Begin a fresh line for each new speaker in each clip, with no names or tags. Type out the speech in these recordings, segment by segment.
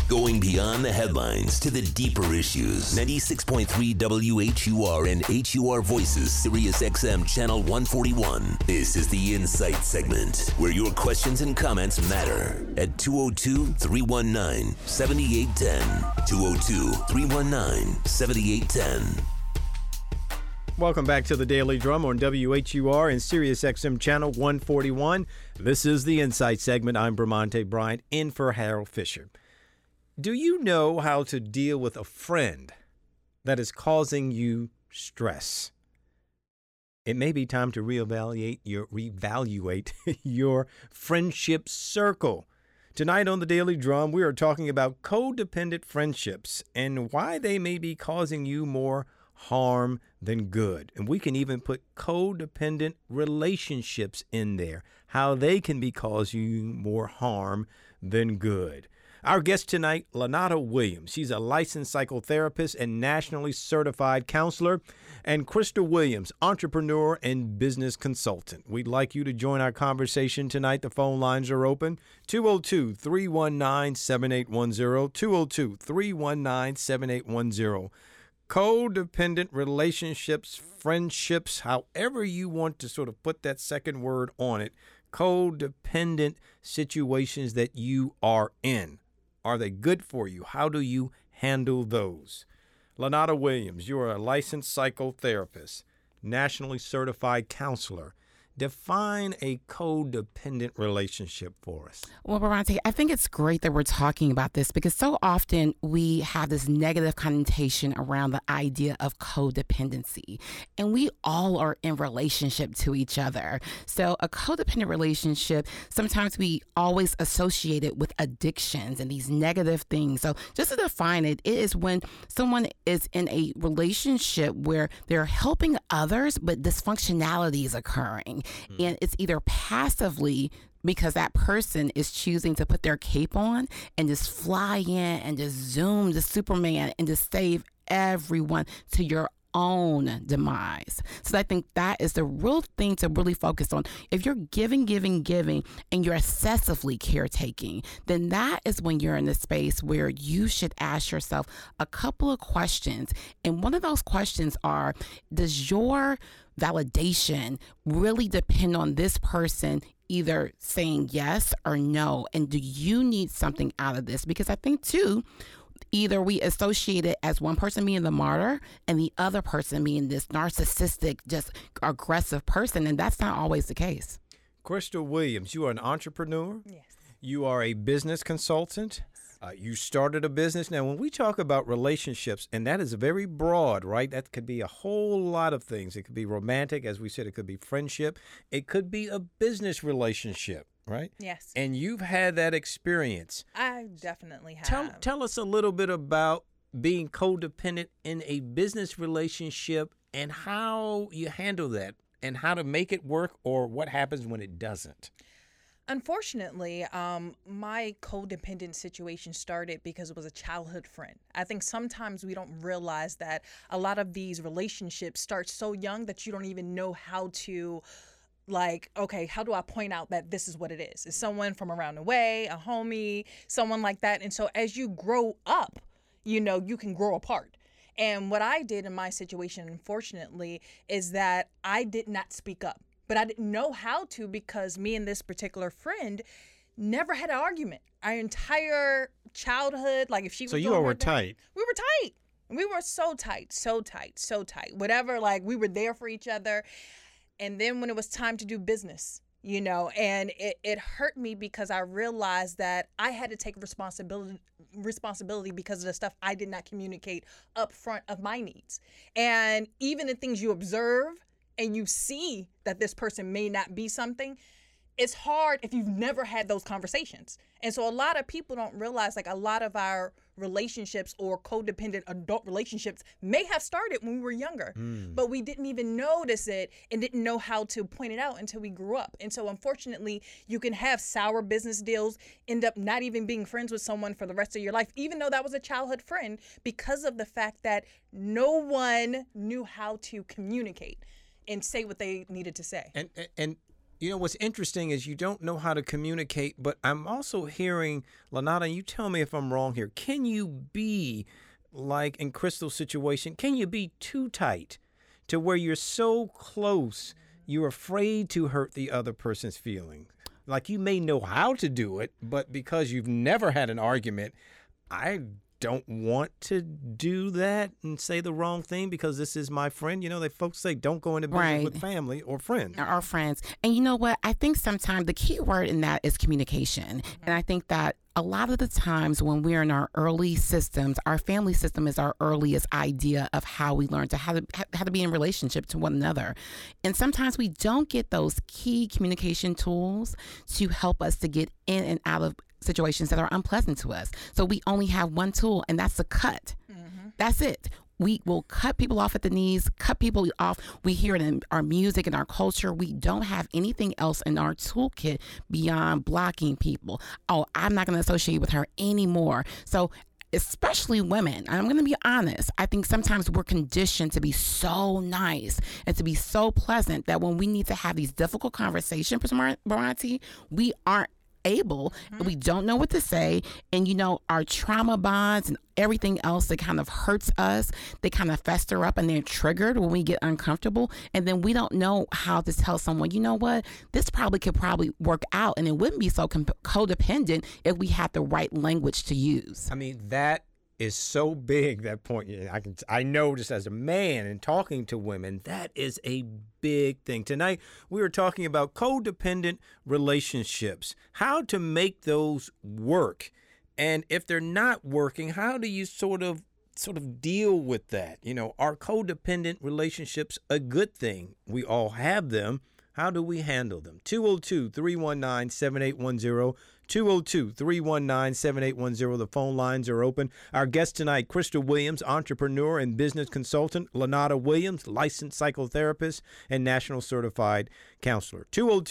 Going beyond the headlines to the deeper issues. 96.3 WHUR and HUR Voices, Sirius XM Channel 141. This is the Insight segment, where your questions and comments matter. At 202-319-7810. 202-319-7810.
Welcome back to the Daily Drum on WHUR and Sirius XM Channel 141. This is the Insight segment. I'm Bramante Bryant, in for Harold Fisher. Do you know how to deal with a friend that is causing you stress? It may be time to reevaluate your friendship circle. Tonight on the Daily Drum, we are talking about codependent friendships and why they may be causing you more harm than good. And we can even put codependent relationships in there, how they can be causing you more harm than good. Our guest tonight, Lanata Williams. She's a licensed psychotherapist and nationally certified counselor. And Crystal Williams, entrepreneur and business consultant. We'd like you to join our conversation tonight. The phone lines are open. 202-319-7810. 202-319-7810. Codependent relationships, friendships, however you want to sort of put that second word on it. Codependent situations that you are in. Are they good for you? How do you handle those? Lanata Williams, you are a licensed psychotherapist, nationally certified counselor. Define a codependent relationship for us.
Well, Bramante, I think it's great that we're talking about this because so often we have this negative connotation around the idea of codependency, and we all are in relationship to each other. So a codependent relationship, sometimes we always associate it with addictions and these negative things. So just to define it, it is when someone is in a relationship where they're helping others, but dysfunctionality is occurring. And it's either passively because that person is choosing to put their cape on and just fly in and just zoom the Superman and just save everyone to your own demise. So I think that is the real thing to really focus on. If you're giving, and you're excessively caretaking, then that is when you're in the space where you should ask yourself a couple of questions. And one of those questions are, does your validation really depend on this person either saying yes or no? And do you need something out of this? Because I think too, either we associate it as one person being the martyr and the other person being this narcissistic, just aggressive person, and that's not always the case.
Crystal Williams, you are an entrepreneur.
Yes.
You are a business consultant. You started a business. Now, when we talk about relationships, and that is very broad, right? That could be a whole lot of things. It could be romantic, as we said, it could be friendship. It could be a business relationship, right?
Yes.
And you've had that experience.
I definitely have.
Tell us a little bit about being codependent in a business relationship and how you handle that and how to make it work or what happens when it doesn't.
Unfortunately, my codependent situation started because it was a childhood friend. I think sometimes we don't realize that a lot of these relationships start so young that you don't even know how to, like, okay, how do I point out that this is what it is? It's someone from around the way, a homie, someone like that. And so as you grow up, you know, you can grow apart. And what I did in my situation, unfortunately, is that I did not speak up. But I didn't know how to because me and this particular friend never had an argument. Our entire childhood, like if she was
So you all were tight.
We were tight. We were so tight. Whatever, like we were there for each other. And then when it was time to do business, you know, and it hurt me because I realized that I had to take responsibility because of the stuff I did not communicate up front of my needs. And even the things you observe and you see that this person may not be something, it's hard if you've never had those conversations. And so a lot of people don't realize, like, a lot of our relationships or codependent adult relationships may have started when we were younger, but we didn't even notice it and didn't know how to point it out until we grew up. And so unfortunately, you can have sour business deals, end up not even being friends with someone for the rest of your life, even though that was a childhood friend, because of the fact that no one knew how to communicate and say what they needed to say.
And You know, what's interesting is you don't know how to communicate, but I'm also hearing, Lanata, you tell me if I'm wrong here. Can you be, like in Crystal's situation, can you be too tight to where you're so close, you're afraid to hurt the other person's feelings? Like, you may know how to do it, but because you've never had an argument, I don't want to do that and say the wrong thing because this is my friend. You know, they folks say don't go into business with family or friends.
Our friends. And you know what? I think sometimes the key word in that is communication. And I think that a lot of the times when we're in our early systems, our family system is our earliest idea of how we learn to how to be in relationship to one another. And sometimes we don't get those key communication tools to help us to get in and out of situations that are unpleasant to us. So we only have one tool, and that's a cut. Mm-hmm. That's it. We will cut people off at the knees, cut people off. We hear it in our music and our culture. We don't have anything else in our toolkit beyond blocking people. Oh, I'm not going to associate with her anymore. So especially women, I'm going to be honest, I think sometimes we're conditioned to be so nice and to be so pleasant that when we need to have these difficult conversations, Bronte, we aren't able. We don't know what to say. And, you know, our trauma bonds and everything else that kind of hurts us, they kind of fester up and they're triggered when we get uncomfortable. And then we don't know how to tell someone, you know what, this could work out. And it wouldn't be so codependent if we had the right language to use.
I mean, that is so big, that point. I know just as a man and talking to women, that is a big thing. Tonight, we were talking about codependent relationships, how to make those work. And if they're not working, how do you sort of deal with that? You know, are codependent relationships a good thing? We all have them. How do we handle them? 202-319-7810. 202-319-7810. The phone lines are open. Our guest tonight, Crystal Williams, entrepreneur and business consultant. Lanata Williams, licensed psychotherapist and national certified counselor.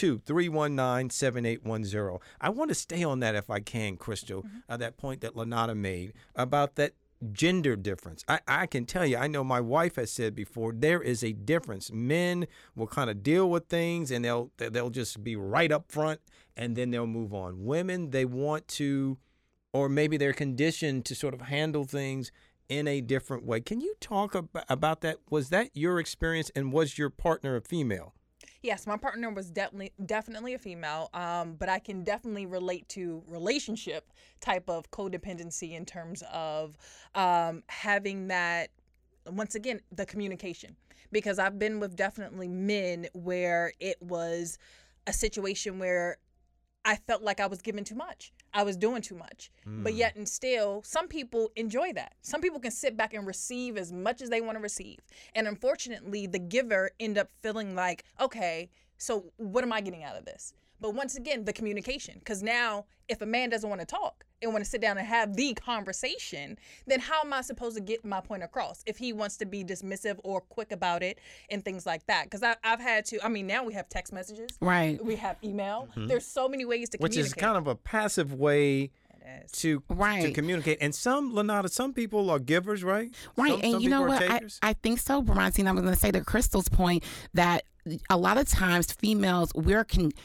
202-319-7810. I want to stay on that if I can, Crystal, that point that Lanata made about that gender difference. I can tell you, I know my wife has said before, there is a difference. Men will kind of deal with things and they'll just be right up front and then they'll move on. Women, they want to, or maybe they're conditioned to sort of handle things in a different way. Can you talk about that? Was that your experience, and was your partner a female?
Yes, my partner was definitely a female, but I can definitely relate to relationship type of codependency in terms of having that, once again, the communication. Because I've been with definitely men where it was a situation where I felt like I was giving too much. I was doing too much. But yet and still, some people enjoy that. Some people can sit back and receive as much as they want to receive. And unfortunately, the giver end up feeling like, okay, so what am I getting out of this? But once again, the communication. Because now, if a man doesn't want to talk and want to sit down and have the conversation, then how am I supposed to get my point across if he wants to be dismissive or quick about it and things like that? Because I've had to, I mean, now we have text messages.
Right.
We have email. There's so many ways to communicate.
Which is kind of a passive way to communicate. And some people are givers, right?
Right. And you know what? I think so, Bronte. And I'm going to say to Crystal's point that a lot of times females, we're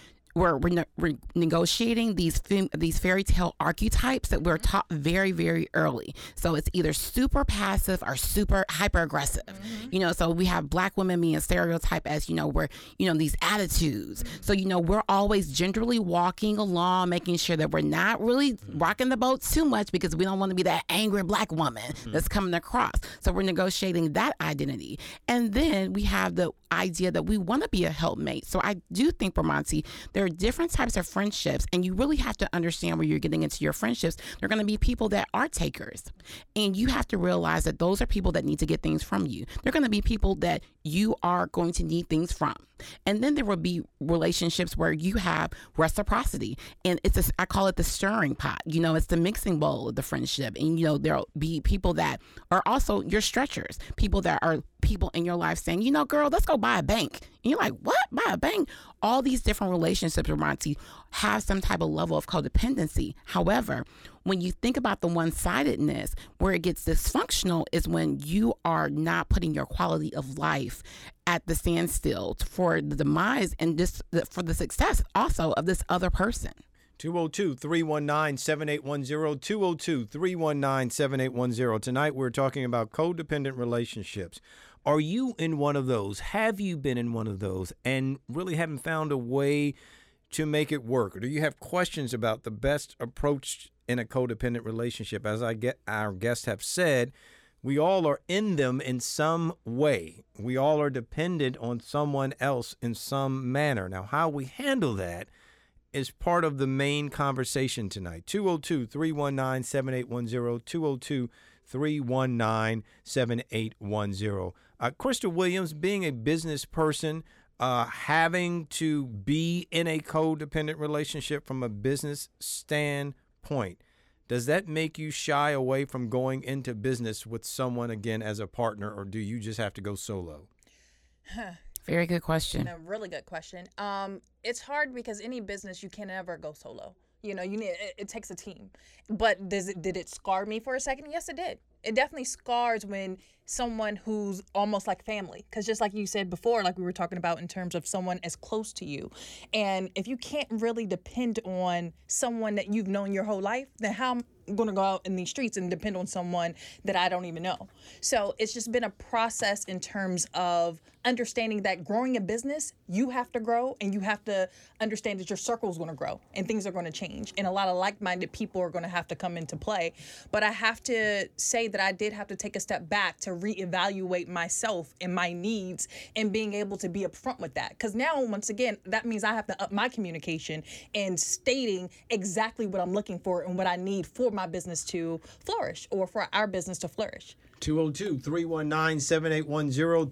negotiating these fairy tale archetypes that we're taught very, very early. So it's either super passive or super hyper aggressive. You know, so we have Black women being stereotyped as, you know, we're, you know, these attitudes. So, you know, we're always gingerly walking along, making sure that we're not really rocking the boat too much because we don't want to be that angry Black woman that's coming across. So we're negotiating that identity. And then we have the idea that we want to be a helpmate. So I do think, Bronte, there are different types of friendships, and you really have to understand where you're getting into your friendships. There are going to be people that are takers, and you have to realize that those are people that need to get things from you. There are going to be people that you are going to need things from. And then there will be relationships where you have reciprocity, and I call it the stirring pot. You know, it's the mixing bowl of the friendship. And, you know, there'll be people that are also your stretchers, people that are people in your life saying, you know, girl, let's go buy a bank. And you're like, what? Buy a bank? All these different relationships, Bronte, have some type of level of codependency. However, when you think about the one-sidedness, where it gets dysfunctional is when you are not putting your quality of life at the standstill for the demise and just for the success also of this other person.
202-319-7810, 202-319-7810. Tonight we're talking about codependent relationships. Are you in one of those? Have you been in one of those and really haven't found a way to make it work? Or do you have questions about the best approach in a codependent relationship? As our guests have said, we all are in them in some way. We all are dependent on someone else in some manner. Now, how we handle that is part of the main conversation tonight. 202-319-7810, 202-319-7810. Crystal Williams, being a business person, having to be in a codependent relationship from a business standpoint, does that make you shy away from going into business with someone again as a partner, or do you just have to go solo?
Very good question.
A really good question. It's hard because any business you can never go solo. You know, it takes a team. But did it scar me for a second? Yes, it did. It definitely scars when someone who's almost like family, because just like you said before, like we were talking about in terms of someone as close to you, and if you can't really depend on someone that you've known your whole life, then how am I going to go out in these streets and depend on someone that I don't even know? So it's just been a process in terms of understanding that growing a business, you have to grow, and you have to understand that your circle is going to grow and things are going to change, and a lot of like-minded people are going to have to come into play. But I have to say that I did have to take a step back to reevaluate myself and my needs and being able to be upfront with that. Because now, once again, that means I have to up my communication and stating exactly what I'm looking for and what I need for my business to flourish, or for our business to flourish.
202-319-7810,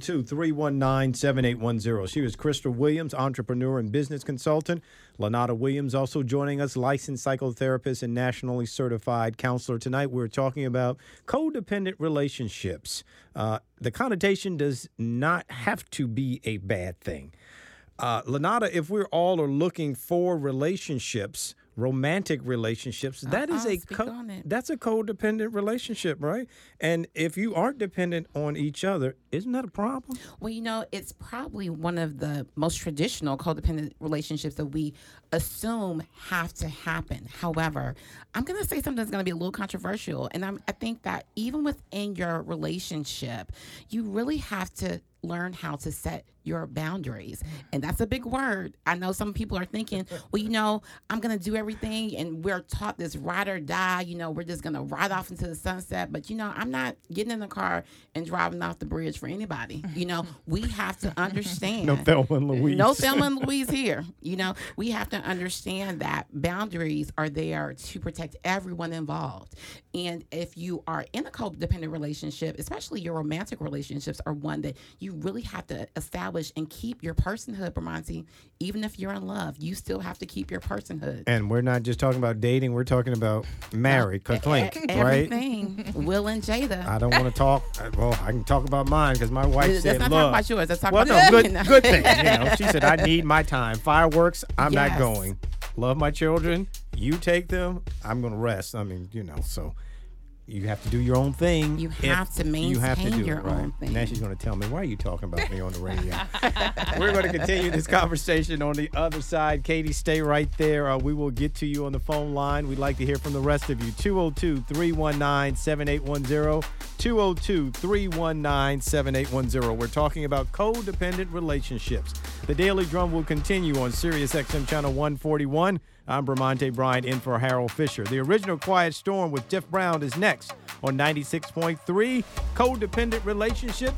202-319-7810. She was Crystal Williams, entrepreneur and business consultant. Lanata Williams also joining us, licensed psychotherapist and nationally certified counselor. Tonight we're talking about codependent relationships. The connotation does not have to be a bad thing. Lanata, if we're all are looking for relationships, romantic relationships, that's a codependent relationship, right? And if you aren't dependent on each other, isn't that a problem?
Well, you know, it's probably one of the most traditional codependent relationships that we assume have to happen. However, I'm going to say something that's going to be a little controversial, and I think that even within your relationship, you really have to learn how to set your boundaries. And that's a big word. I know some people are thinking, well, you know, I'm going to do everything, and we're taught this ride or die, you know, we're just going to ride off into the sunset. But, you know, I'm not getting in the car and driving off the bridge for anybody. You know, we have to understand.
No Thelma and Louise.
No Thelma and Louise here. You know, we have to understand that boundaries are there to protect everyone involved. And if you are in a codependent relationship, especially your romantic relationships, are one that you really have to establish and keep your personhood, Bramante. Even if you're in love, you still have to keep your personhood.
And we're not just talking about dating, we're talking about married, clink, right?
Everything. Will and Jada.
I don't want to talk. Well, I can talk about mine because my wife said,
let's not talk about yours. Let's talk
well,
about
no, good thing. You know, she said, I need my time. Fireworks, I'm not
Yes.
going. Love my children. You take them. I'm going to rest. I mean, you know, so you have to do your own thing.
You have to maintain your own thing.
Now she's going to tell me, why are you talking about me on the radio? We're going to continue this conversation on the other side. Katie, stay right there. We will get to you on the phone line. We'd like to hear from the rest of you. 202-319-7810, 202-319-7810. We're talking about codependent relationships. The Daily Drum will continue on Sirius XM Channel 141. I'm Bramante Bryant in for Harold Fisher. The original Quiet Storm with Jeff Brown is next on 96.3. Codependent Relationships,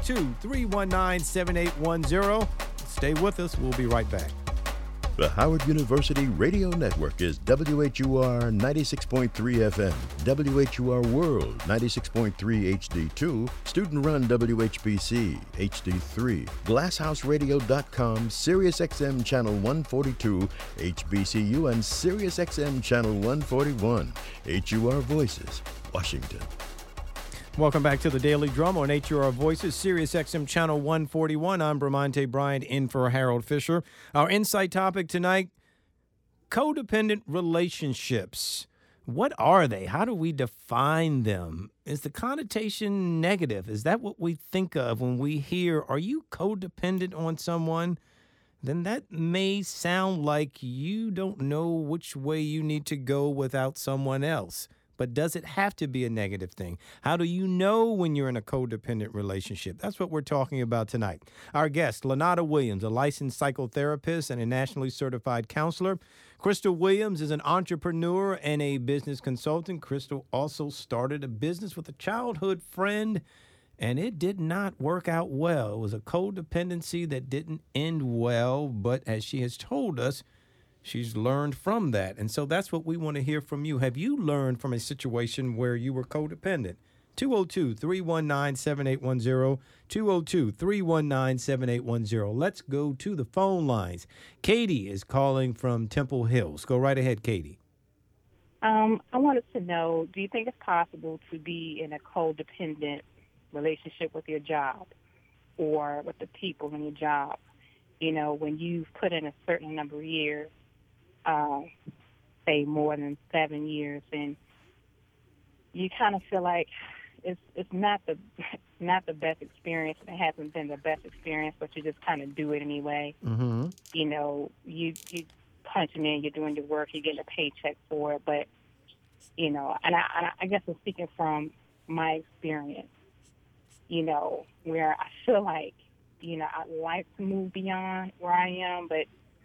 202-319-7810. Stay with us. We'll be right back.
The Howard University Radio Network is WHUR 96.3 FM, WHUR World 96.3 HD2, student-run WHBC HD3, GlassHouseRadio.com, SiriusXM Channel 142, HBCU, and SiriusXM Channel 141. HUR Voices, Washington.
Welcome back to the Daily Drum on HUR Voices, Sirius XM Channel 141. I'm Bramante Bryant in for Harold Fisher. Our insight topic tonight, codependent relationships. What are they? How do we define them? Is the connotation negative? Is that what we think of when we hear, are you codependent on someone? Then that may sound like you don't know which way you need to go without someone else. But does it have to be a negative thing? How do you know when you're in a codependent relationship? That's what we're talking about tonight. Our guest, Lanata Williams, a licensed psychotherapist and a nationally certified counselor. Crystal Williams is an entrepreneur and a business consultant. Crystal also started a business with a childhood friend, and it did not work out well. It was a codependency that didn't end well, but as she has told us, she's learned from that. And so that's what we want to hear from you. Have you learned from a situation where you were codependent? 202-319-7810, 202-319-7810. Let's go to the phone lines. Katie is calling from Temple Hills. Go right ahead, Katie.
I wanted to know, do you think it's possible to be in a codependent relationship with your job or with the people in your job? You know, when you've put in a certain number of years, say more than 7 years, and you kind of feel like it's not the best experience. It hasn't been the best experience, but you just kind of do it anyway.
Mm-hmm.
You know, you punching in, you're doing your work, you're getting a paycheck for it, but you know, and I guess I'm speaking from my experience. You know, where I feel like, you know, I'd like to move beyond where I am, but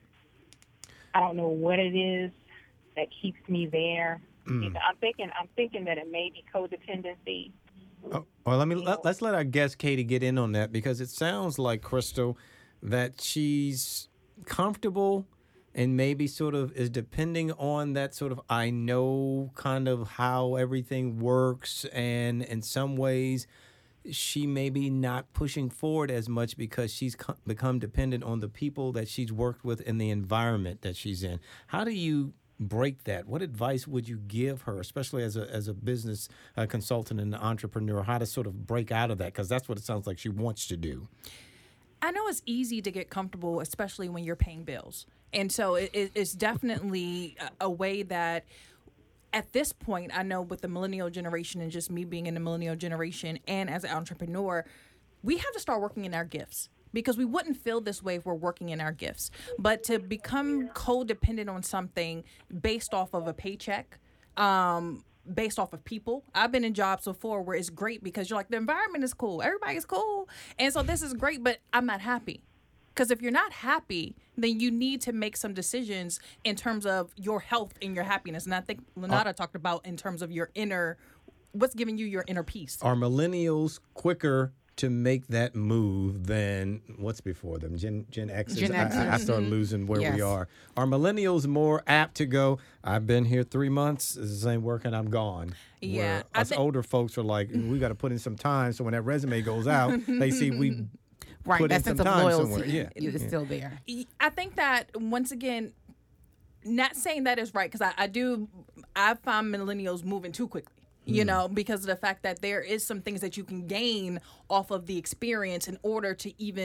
I don't know what it is that keeps me there. You know, I'm thinking that it may be codependency.
Oh, well, let's let our guest Katie get in on that, because it sounds like, Crystal, that she's comfortable and maybe sort of is depending on that sort of I know kind of how everything works, and in some ways she may be not pushing forward as much because she's become dependent on the people that she's worked with and the environment that she's in. How do you break that? What advice would you give her, especially as a business consultant and an entrepreneur, how to sort of break out of that? Because that's what it sounds like she wants to do.
I know it's easy to get comfortable, especially when you're paying bills. And so it's definitely a way that at this point, I know with the millennial generation and just me being in the millennial generation and as an entrepreneur, we have to start working in our gifts, because we wouldn't feel this way if we're working in our gifts. But to become codependent on something based off of a paycheck, based off of people. I've been in jobs before where it's great because you're like, the environment is cool, everybody is cool, and so this is great, but I'm not happy. Because if you're not happy, then you need to make some decisions in terms of your health and your happiness. And I think Lanata talked about in terms of your inner, what's giving you your inner peace.
Are millennials quicker to make that move than what's before them? Gen X. I start losing where we are. Are millennials more apt to go, I've been here 3 months, this ain't working, I'm gone?
Yeah.
Where us older folks are like, we got to put in some time, so when that resume goes out, they see we put in some time somewhere. Yeah.
It's still there.
I think that, once again, not saying that is right, because I find millennials moving too quickly. You know, because of the fact that there is some things that you can gain off of the experience in order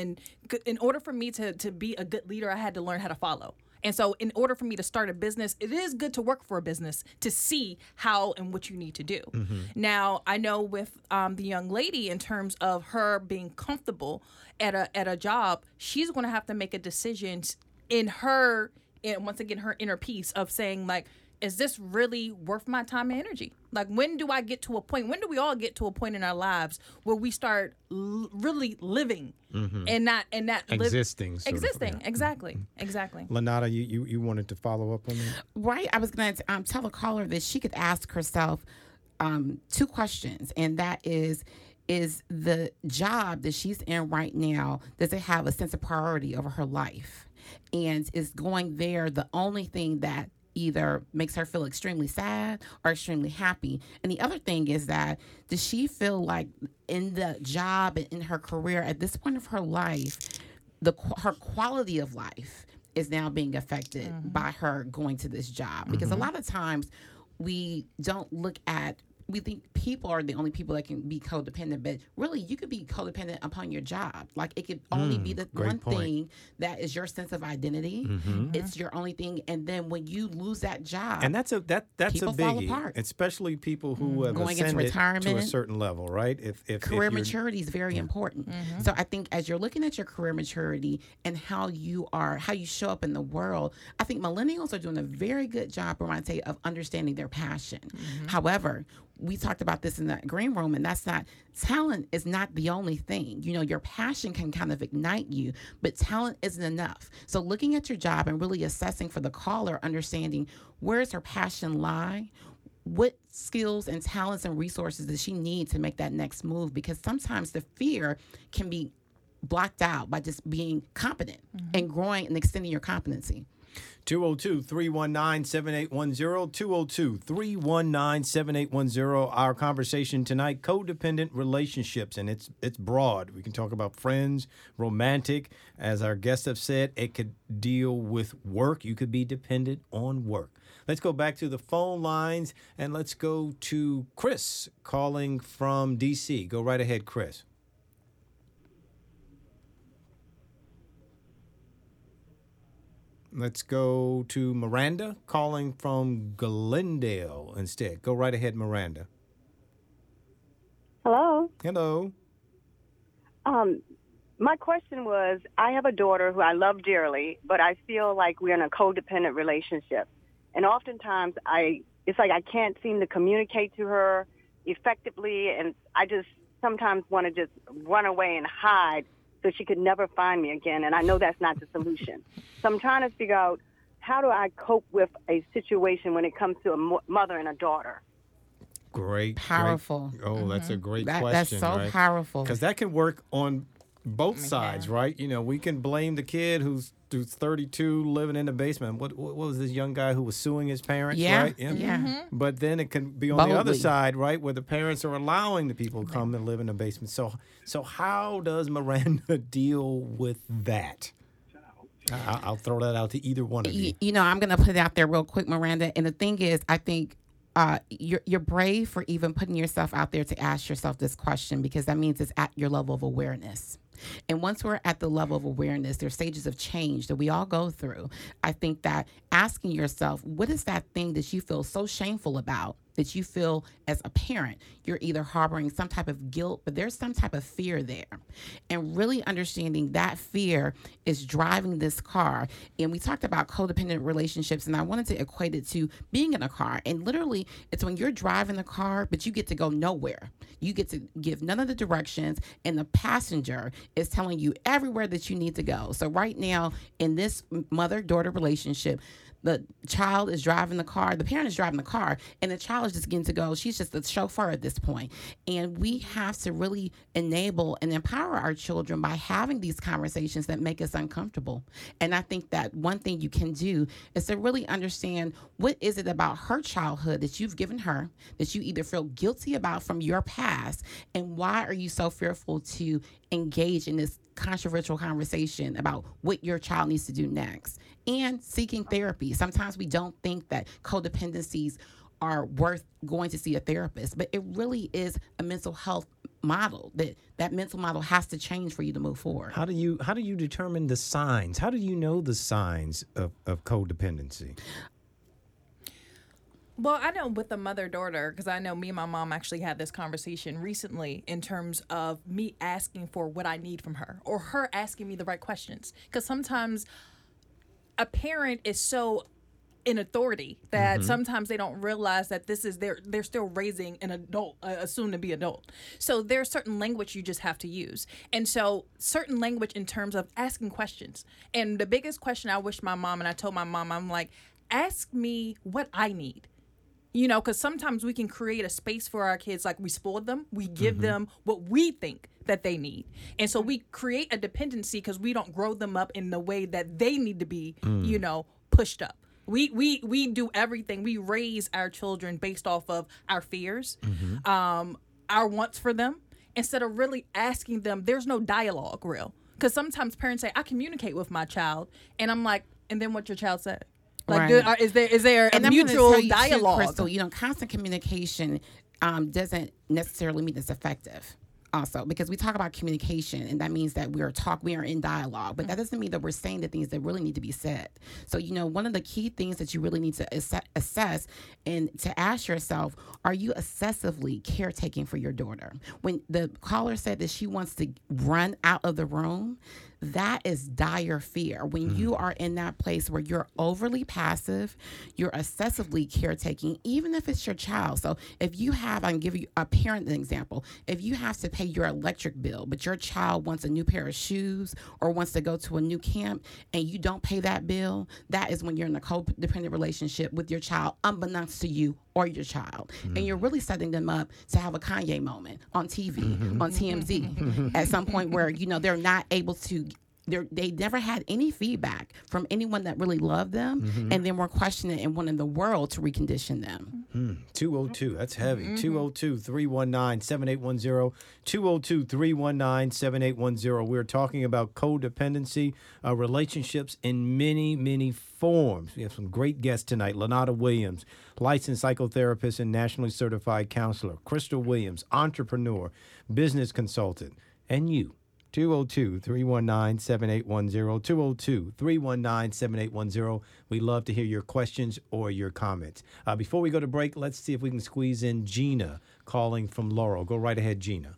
for me to be a good leader, I had to learn how to follow. And so in order for me to start a business, it is good to work for a business to see how and what you need to do. Mm-hmm. Now, I know with the young lady, in terms of her being comfortable at a job, she's going to have to make a decision once again, her inner peace of saying, like, is this really worth my time and energy? Like, when do I get to a point? When do we all get to a point in our lives where we start really living and not
existing?
Exactly.
Lanata, you wanted to follow up on that?
Right. I was going to tell a caller that she could ask herself 2 questions, and that is the job that she's in right now, does it have a sense of priority over her life? And is going there the only thing that either makes her feel extremely sad or extremely happy? And the other thing is that, does she feel like in the job and in her career at this point of her life, her quality of life is now being affected by her going to this job? Because a lot of times we don't look at we think people are the only people that can be codependent, but really you could be codependent upon your job. Like it could only be the one thing that is your sense of identity. It's your only thing, and then when you lose that job,
and that's a
people fall
biggie,
apart.
especially people who have
Going into
ascended
retirement,
to a certain level, right? If
career maturity is very important. So I think as you're looking at your career maturity and how you show up in the world, I think millennials are doing a very good job, Bramante, of understanding their passion. However, we talked about this in the green room, and talent is not the only thing. You know, your passion can kind of ignite you, but talent isn't enough. So looking at your job and really assessing for the caller, understanding where's her passion lie, what skills and talents and resources does she need to make that next move? Because sometimes the fear can be blocked out by just being competent and growing and extending your competency.
202-319-7810, 202-319-7810. Our conversation tonight, codependent relationships, and it's broad. We can talk about friends, romantic. As our guests have said, it could deal with work. You could be dependent on work. Let's go back to the phone lines, and let's go to Chris calling from D.C. Go right ahead, Chris. Let's go to Miranda calling from Glendale instead. Go right ahead, Miranda.
Hello.
Hello.
My question was, I have a daughter who I love dearly, but I feel like we're in a codependent relationship. And oftentimes it's like I can't seem to communicate to her effectively, and I just sometimes want to just run away and hide so she could never find me again, and I know that's not the solution. So I'm trying to figure out, how do I cope with a situation when it comes to a mother and a daughter?
Great.
Powerful.
That's a great question.
That's so
right?
powerful.
Because that can work on both sides, right? You know, we can blame the kid who's 32 living in the basement. What was this young guy who was suing his parents, right?
Yeah.
But then it can be on the other side, right, where the parents are allowing the people to come and live in the basement. So how does Miranda deal with that? I'll throw that out to either one of you.
You know, I'm going to put it out there real quick, Miranda. And the thing is, I think you're brave for even putting yourself out there to ask yourself this question, because that means it's at your level of awareness. And once we're at the level of awareness, there's stages of change that we all go through. I think that asking yourself, what is that thing that you feel so shameful about, that you feel as a parent, you're either harboring some type of guilt, but there's some type of fear there. And really understanding that fear is driving this car. And we talked about codependent relationships, and I wanted to equate it to being in a car. And literally, it's when you're driving the car, but you get to go nowhere. You get to give none of the directions, and the passenger is telling you everywhere that you need to go. So right now, in this mother-daughter relationship, the child is driving the car, the parent is driving the car, and the child is just getting to go. She's just the chauffeur at this point. And we have to really enable and empower our children by having these conversations that make us uncomfortable. And I think that one thing you can do is to really understand, what is it about her childhood that you've given her that you either feel guilty about from your past, and why are you so fearful to engage in this controversial conversation about what your child needs to do next, and seeking therapy. Sometimes we don't think that codependencies are worth going to see a therapist, but it really is a mental health model. That mental model has to change for you to move forward.
How do you determine the signs? How do you know the signs of codependency?
Well, I know with the mother-daughter, because I know me and my mom actually had this conversation recently in terms of me asking for what I need from her, or her asking me the right questions. Because sometimes a parent is so in authority that sometimes they don't realize that this is they're still raising an adult, a soon-to-be adult. So there's certain language you just have to use. And so certain language in terms of asking questions. And the biggest question I wish my mom, and I told my mom, I'm like, ask me what I need. You know, because sometimes we can create a space for our kids, like we spoil them, we give them what we think that they need. And so we create a dependency because we don't grow them up in the way that they need to be, you know, pushed up. We do everything. We raise our children based off of our fears, our wants for them, instead of really asking them. There's no dialogue real. Because sometimes parents say, I communicate with my child. And I'm like, and then what your child said? Like,
right.
Is there a mutual dialogue?
Too, Crystal, you know, constant communication, doesn't necessarily mean it's effective. Also, because we talk about communication, and that means that we are in dialogue, but that doesn't mean that we're saying the things that really need to be said. So, one of the key things that you really need to assess and to ask yourself, are you excessively caretaking for your daughter? When the caller said that she wants to run out of the room, that is dire fear. When you are in that place where you're overly passive, you're excessively caretaking, even if it's your child. So if you have, I can give you a parent example. If you have to pay your electric bill, but your child wants a new pair of shoes or wants to go to a new camp and you don't pay that bill, that is when you're in a codependent relationship with your child, unbeknownst to you or your child. And you're really setting them up to have a Kanye moment on TV, on TMZ, at some point where, they're not able to, they never had any feedback from anyone that really loved them, and then we're questioning and wanting the world to recondition them.
202, that's heavy. 202-319-7810. 202-319-7810. We're talking about codependency, relationships in many, many forms. We have some great guests tonight. Lanata Williams, licensed psychotherapist and nationally certified counselor. Crystal Williams, entrepreneur, business consultant. And you. 202-319-7810. 202-319-7810. We love to hear your questions or your comments. Before we go to break, let's see if we can squeeze in Gina calling from Laurel. Go right ahead, Gina.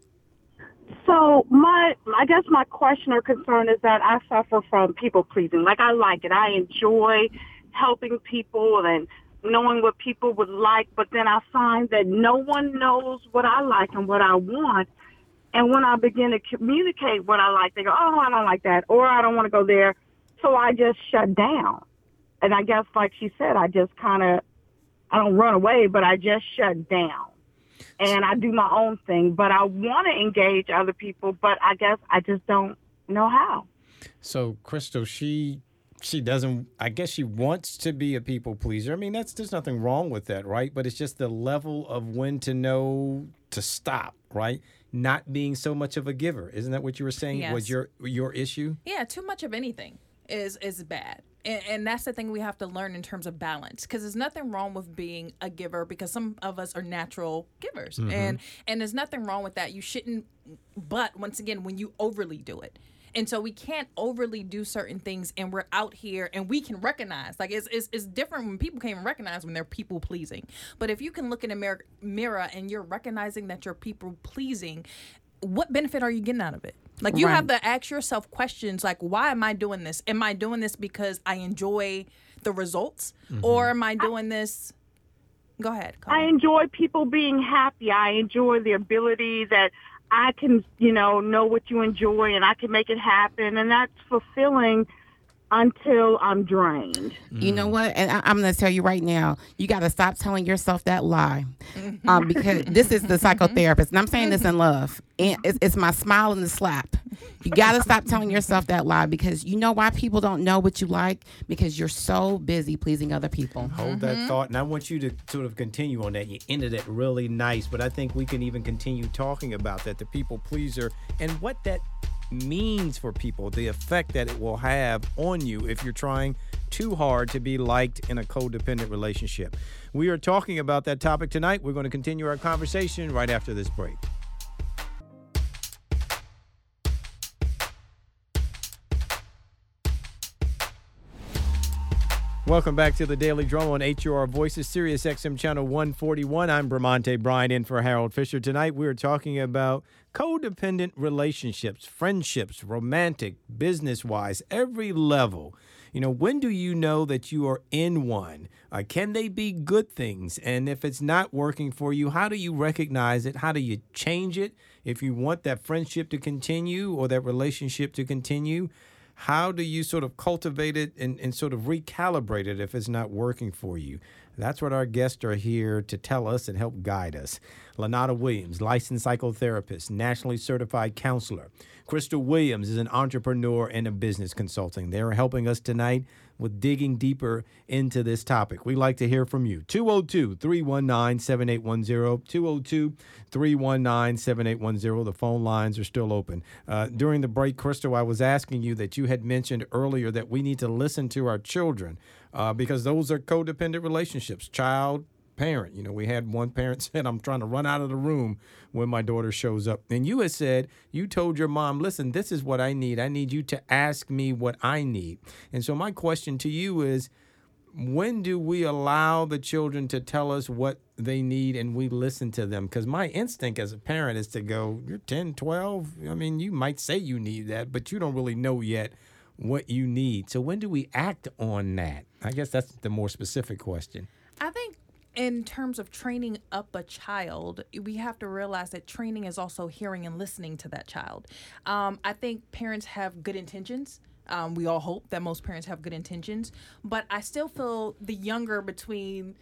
So I guess my question or concern is that I suffer from people pleasing. Like, I like it. I enjoy helping people and knowing what people would like, but then I find that no one knows what I like and what I want. And when I begin to communicate what I like, they go, oh, I don't like that, or I don't want to go there. So I just shut down. And I guess, like she said, I just I don't run away, but I just shut down. And I do my own thing. But I want to engage other people, but I guess I just don't know how.
So, Crystal, she doesn't, I guess she wants to be a people pleaser. I mean, there's nothing wrong with that, right? But it's just the level of when to know to stop, right? Not being so much of a giver. Isn't that what you were saying?
Yes.
Was your issue?
Yeah, too much of anything is bad. And that's the thing we have to learn in terms of balance, because there's nothing wrong with being a giver, because some of us are natural givers. And there's nothing wrong with that. You shouldn't, but once again, when you overly do it. And so we can't overly do certain things, and we're out here and we can recognize, like, it's different when people can't even recognize when they're people pleasing. But if you can look in a mirror and you're recognizing that you're people pleasing, what benefit are you getting out of it? Like, you have to ask yourself questions like, why am I doing this? Am I doing this because I enjoy the results, or am I doing this? Go ahead.
I enjoy people being happy. I enjoy the ability that I can, know what you enjoy and I can make it happen. And that's fulfilling until I'm drained.
You know what? And I'm going to tell you right now, you got to stop telling yourself that lie. Because this is the psychotherapist, and I'm saying this in love. And it's my smile and the slap. You got to stop telling yourself that lie, because you know why people don't know what you like? Because you're so busy pleasing other people.
Hold that thought. And I want you to sort of continue on that. You ended it really nice, but I think we can even continue talking about that, the people pleaser, and what that means for people, the effect that it will have on you if you're trying too hard to be liked in a codependent relationship. We are talking about that topic tonight. We're going to continue our conversation right after this break. Welcome back to the Daily Drum on HUR Voices, Sirius XM Channel 141. I'm Bramante Bryant in for Harold Fisher. Tonight we're talking about codependent relationships, friendships, romantic, business-wise, every level. When do you know that you are in one? Can they be good things? And if it's not working for you, how do you recognize it? How do you change it? If you want that friendship to continue or that relationship to continue, how do you sort of cultivate it and sort of recalibrate it if it's not working for you? That's what our guests are here to tell us and help guide us. Lanata Williams, licensed psychotherapist, nationally certified counselor. Crystal Williams is an entrepreneur and a business consultant. They're helping us tonight with digging deeper into this topic. We'd like to hear from you. 202-319-7810. 202-319-7810. The phone lines are still open. During the break, Crystal, I was asking you that you had mentioned earlier that we need to listen to our children because those are codependent relationships. Child parent. You know, we had one parent said, I'm trying to run out of the room when my daughter shows up. And you had said, you told your mom, listen, this is what I need. I need you to ask me what I need. And so my question to you is, when do we allow the children to tell us what they need and we listen to them? Because my instinct as a parent is to go, you're 10, 12. I mean, you might say you need that, but you don't really know yet what you need. So when do we act on that? I guess that's the more specific question.
I think in terms of training up a child, we have to realize that training is also hearing and listening to that child. I think parents have good intentions. We all hope that most parents have good intentions, but I still feel the younger between,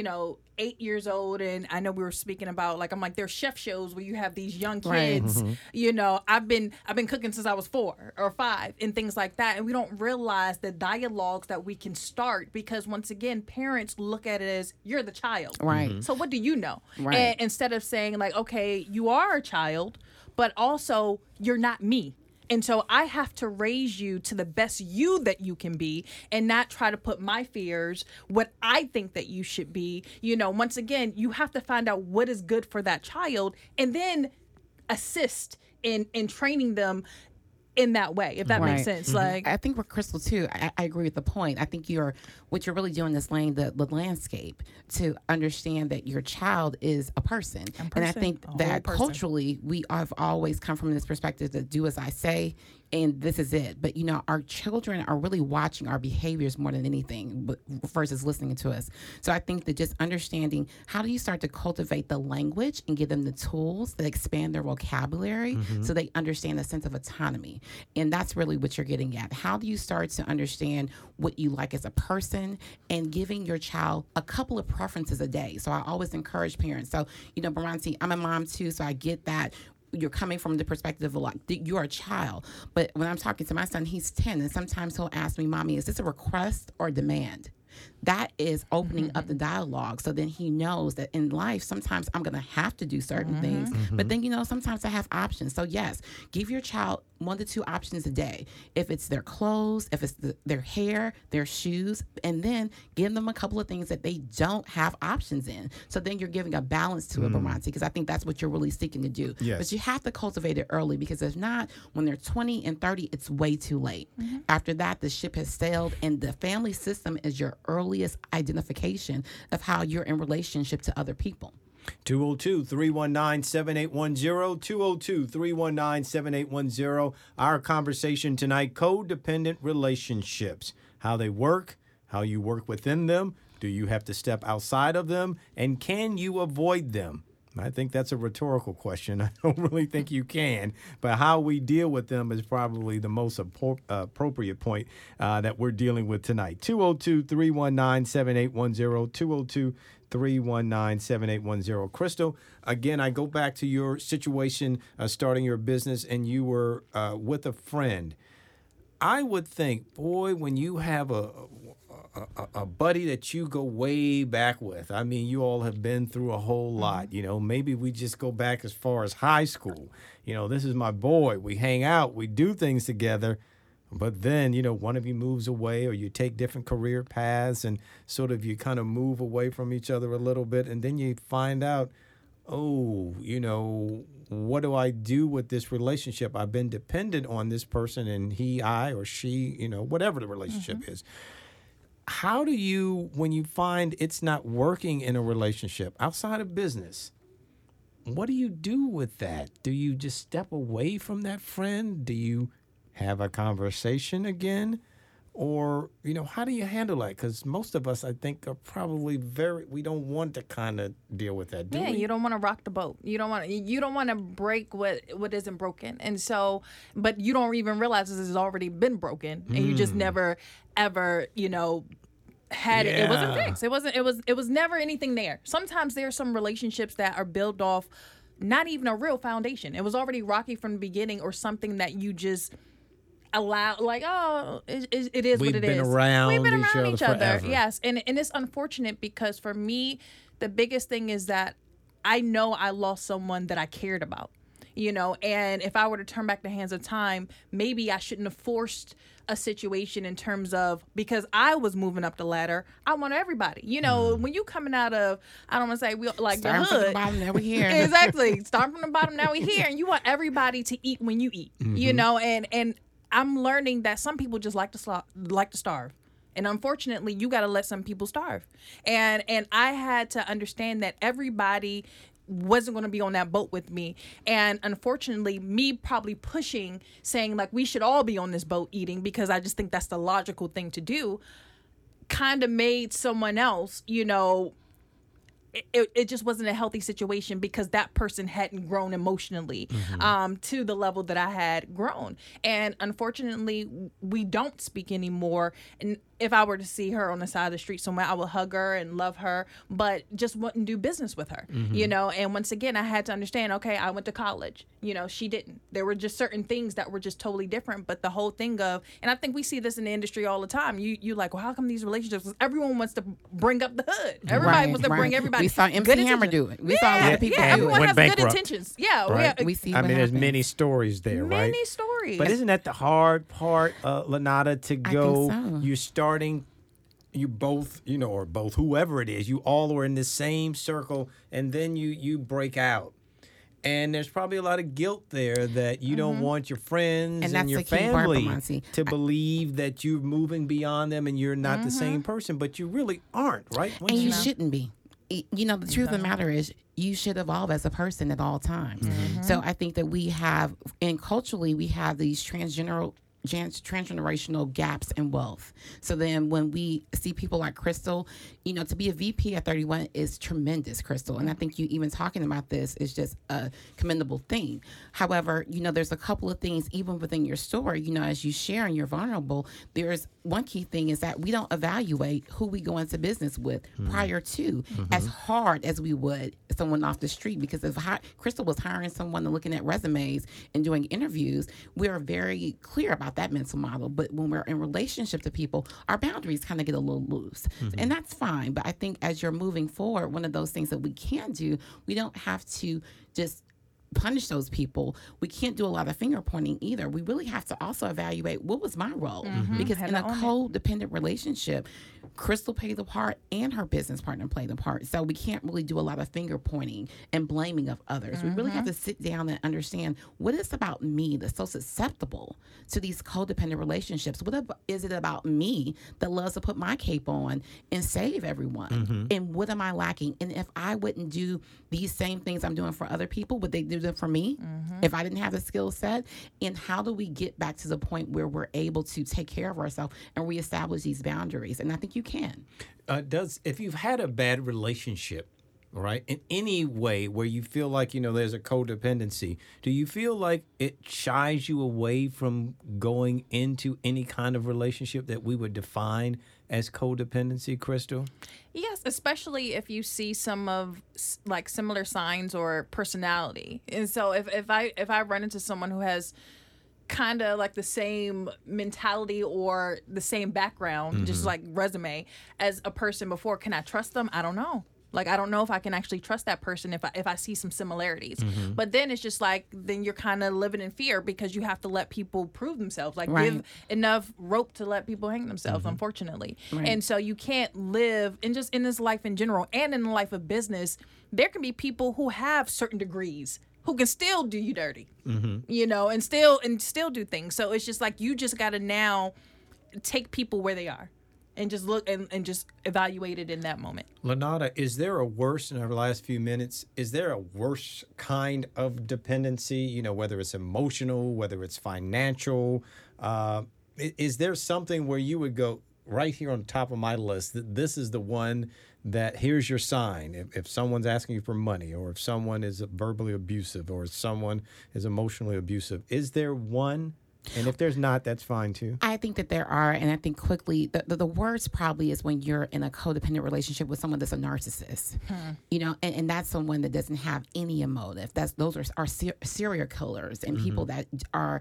8 years old, and I know we were speaking about, I'm like, there's chef shows where you have these young kids, I've been cooking since I was 4 or 5 and things like that, and we don't realize the dialogues that we can start, because once again, parents look at it as, you're the child.
Right.
So what do you know?
Right.
And instead of saying okay, you are a child, but also you're not me. And so I have to raise you to the best you that you can be, and not try to put my fears, what I think that you should be. Once again, you have to find out what is good for that child, and then assist in training them in that way, if that makes sense.
I think with Crystal too, I agree with the point. I think what you're really doing is laying the landscape to understand that your child is a person. And I think that culturally, we have always come from this perspective to do as I say, and this is it. But, our children are really watching our behaviors more than anything versus listening to us. So I think that just understanding, how do you start to cultivate the language and give them the tools that expand their vocabulary so they understand the sense of autonomy? And that's really what you're getting at. How do you start to understand what you like as a person, and giving your child a couple of preferences a day? So I always encourage parents. So, Bronte, I'm a mom too, so I get that. You're coming from the perspective of you're a child. But when I'm talking to my son, he's 10, and sometimes he'll ask me, Mommy, is this a request or a demand? That is opening up the dialogue. So then he knows that in life, sometimes I'm going to have to do certain things. But then, sometimes I have options. So yes, give your child 1 to 2 options a day. If it's their clothes, if it's their hair, their shoes, and then give them a couple of things that they don't have options in. So then you're giving a balance to it, Bronte, because I think that's what you're really seeking to do.
Yes.
But you have to cultivate it early, because if not, when they're 20 and 30, it's way too late. After that, the ship has sailed, and the family system is your earliest identification of how you're in relationship to other people.
202-319-7810, 202-319-7810. Our conversation tonight, codependent relationships, how they work, how you work within them. Do you have to step outside of them? And can you avoid them? I think that's a rhetorical question. I don't really think you can. But how we deal with them is probably the most appropriate point that we're dealing with tonight. 202-319-7810, 202-319-7810. Crystal, again, I go back to your situation starting your business, and you were with a friend. I would think, boy, when you have a buddy that you go way back with. I mean, you all have been through a whole lot. Maybe we just go back as far as high school. This is my boy. We hang out. We do things together. But then, one of you moves away, or you take different career paths, and sort of you kind of move away from each other a little bit. And then you find out, what do I do with this relationship? I've been dependent on this person, and he, I, or she, whatever the relationship is. How do you, when you find it's not working in a relationship outside of business, what do you do with that? Do you just step away from that friend? Do you have a conversation again? Or, how do you handle that? Because most of us, I think, are probably we don't want to kind of deal with that, do we?
You don't want to rock the boat. You don't want to break what isn't broken. And so, but you don't even realize this has already been broken, and you just never, ever, had it. It wasn't fixed. It was never anything there. Sometimes there are some relationships that are built off not even a real foundation. It was already rocky from the beginning, or something that you just allow, it is what it is. We've been around each other.
Forever.
Yes. And it's unfortunate, because for me, the biggest thing is that I know I lost someone that I cared about. you know, and if I were to turn back the hands of time, maybe I shouldn't have forced a situation in terms of, because I was moving up the ladder, I want everybody, you know, when you coming out of, I don't want to say we like
Starting
the
from
hood.
the bottom, now we here.
Exactly. Starting from the bottom, now we here. And you want everybody to eat when you eat, you know, and I'm learning that some people just like to starve. And unfortunately, you got to let some people starve. And I had to understand that everybody wasn't going to be on that boat with me. And unfortunately, me probably pushing, saying like we should all be on this boat eating because I just think that's the logical thing to do, kind of made someone else, you know, it just wasn't a healthy situation because that person hadn't grown emotionally to the level that I had grown. And unfortunately, we don't speak anymore. And if I were to see her on the side of the street somewhere, I would hug her and love her, but just wouldn't do business with her, you know? And once again, I had to understand, okay, I went to college, you know, she didn't. There were just certain things that were just totally different. But the whole thing of, and I think we see this in the industry all the time, you like, well, how come these relationships, 'cause everyone wants to bring up the hood. Everybody wants to bring everybody.
We saw MC Hammer do it. We saw a lot of people do it.
Everyone has
bankrupt.
good intentions. Yeah.
Right.
We see
I
what
mean, there's
happens.
many stories there, right?
Many stories.
But isn't that the hard part, Lanata, to
I
go,
think so.
you're starting, you both, you know, or both, whoever it is, you all are in the same circle, and then you break out. And there's probably a lot of guilt there that you don't want your friends
And
and,
that's
your
the key part,
family
Bamonte.
to believe that you're moving beyond them and you're not the same person, but you really aren't, right?
And you shouldn't be. You know, the truth of the matter is you should evolve as a person at all times. So I think that we have, and culturally, we have these transgenerational gaps in wealth. So then when we see people like Crystal, you know, to be a VP at 31 is tremendous, Crystal. And I think you even talking about this is just a commendable thing. However, you know, there's a couple of things even within your story, you know, as you share and you're vulnerable, there's one key thing is that we don't evaluate who we go into business with prior to as hard as we would someone off the street. Because if Crystal was hiring someone and looking at resumes and doing interviews, we are very clear about that mental model. But when we're in relationship to people, our boundaries kind of get a little loose. And that's fine. But I think as you're moving forward, one of those things that we can do, we don't have to just punish those people. We can't do a lot of finger pointing either. We really have to also evaluate what was my role. Because in a codependent relationship, Crystal played the part and her business partner played the part. So we can't really do a lot of finger pointing and blaming of others. We really have to sit down and understand what is about me that's so susceptible to these codependent relationships. What is it about me that loves to put my cape on and save everyone? And what am I lacking? And if I wouldn't do these same things I'm doing for other people, would they do them for me if I didn't have the skill set? And how do we get back to the point where we're able to take care of ourselves and reestablish these boundaries? And I think you can.
If you've had a bad relationship, right, in any way where you feel like, you know, there's a codependency, do you feel like it shies you away from going into any kind of relationship that we would define as codependency, Crystal?
Yes, especially if you see some of like similar signs or personality. And so if I run into someone who has kind of like the same mentality or the same background, just like resume as a person before, can I trust them? I don't know. Like, I don't know if I can actually trust that person if I see some similarities. But then it's just like, then you're kind of living in fear because you have to let people prove themselves. Like, give enough rope to let people hang themselves, unfortunately. And so you can't live, and just in this life in general and in the life of business, there can be people who have certain degrees who can still do you dirty, you know, and still do things. So it's just like, you just got to now take people where they are. And just look and just evaluate it in that moment.
Lanata, is there a worse, in our last few minutes, is there a worse kind of dependency, you know, whether it's emotional, whether it's financial? Is there something where you would go, right here on the top of my list, that this is the one that here's your sign? If someone's asking you for money, or if someone is verbally abusive, or if someone is emotionally abusive, is there one? And if there's not, that's fine too.
I think that there are, and I think quickly, the worst probably is when you're in a codependent relationship with someone that's a narcissist, you know, and that's someone that doesn't have any emotive. Those are serial killers and people that are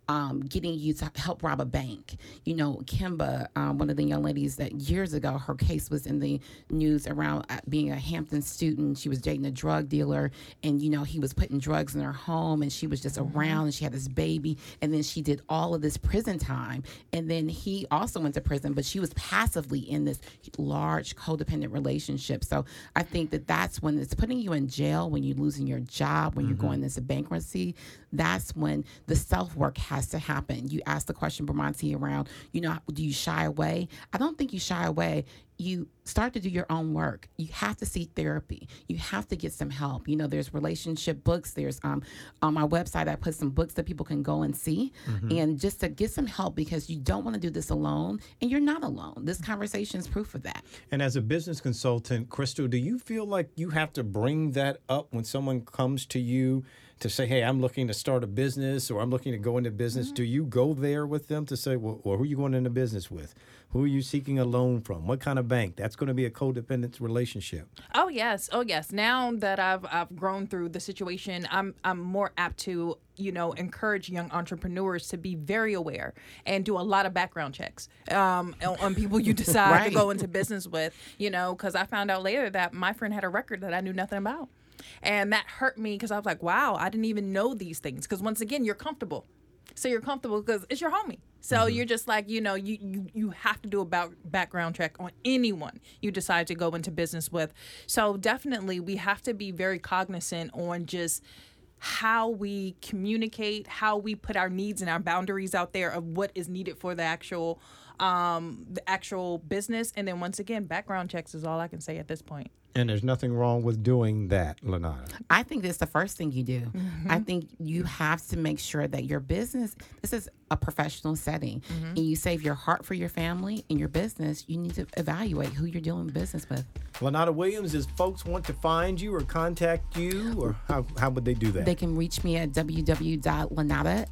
getting you to help rob a bank. Kimba, one of the young ladies that years ago, her case was in the news around being a Hampton student. She was dating a drug dealer, and, he was putting drugs in her home, and she was just around, and she had this baby, and then she did all of this prison time, and then he also went to prison, but she was passively in this large codependent relationship. So I think that's when it's putting you in jail, when you're losing your job, when you're going into bankruptcy. That's when the self-work has to happen. You asked the question, Bramante, around, do you shy away? I don't think you shy away. You start to do your own work. You have to seek therapy. You have to get some help. There's relationship books. There's on my website, I put some books that people can go and see, and just to get some help, because you don't want to do this alone, and you're not alone. This conversation is proof of that.
And as a business consultant, Crystal, do you feel like you have to bring that up when someone comes to you to say, hey, I'm looking to start a business, or I'm looking to go into business? Do you go there with them to say, well, who are you going into business with? Who are you seeking a loan from? What kind of bank? That's going to be a codependent relationship.
Oh yes. Now that I've grown through the situation, I'm more apt to encourage young entrepreneurs to be very aware and do a lot of background checks on people you decide to go into business with. Because I found out later that my friend had a record that I knew nothing about. And that hurt me, because I was like, wow, I didn't even know these things. Because once again, you're comfortable. So you're comfortable because it's your homie. So you're just like, you have to do a background check on anyone you decide to go into business with. So definitely we have to be very cognizant on just how we communicate, how we put our needs and our boundaries out there of what is needed for the actual business. And then once again, background checks is all I can say at this point.
And there's nothing wrong with doing that, Lenata.
I think that's the first thing you do. I think you have to make sure that your business, this is a professional setting, and you save your heart for your family and your business. You need to evaluate who you're doing business with.
Lenata Williams, if folks want to find you or contact you, or how would they do that?
They can reach me at www.lanada,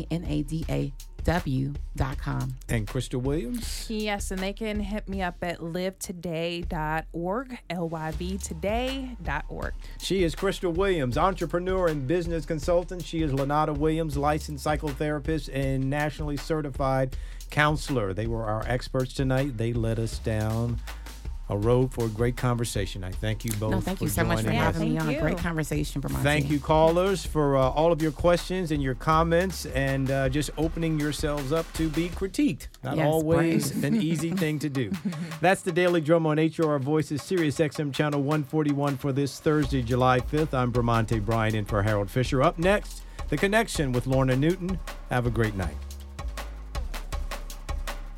LANADAW.com.
And Crystal Williams?
Yes, and they can hit me up at livetoday.org, LYVtoday.org.
She is Crystal Williams, entrepreneur and business consultant. She is Lenata Williams, licensed psychotherapist and nationally certified counselor. They were our experts tonight. They led us down a road for a great conversation. I thank you both.
No, thank you so much for having me on. A great conversation, Bramante.
Thank you, callers, for all of your questions and your comments, and just opening yourselves up to be critiqued. Not always an easy thing to do. That's the Daily Drum on HUR Voices, Sirius XM Channel 141 for this Thursday, July 5th. I'm Bramante Bryant in for Harold Fisher. Up next, The Connection with Lorna Newton. Have a great night.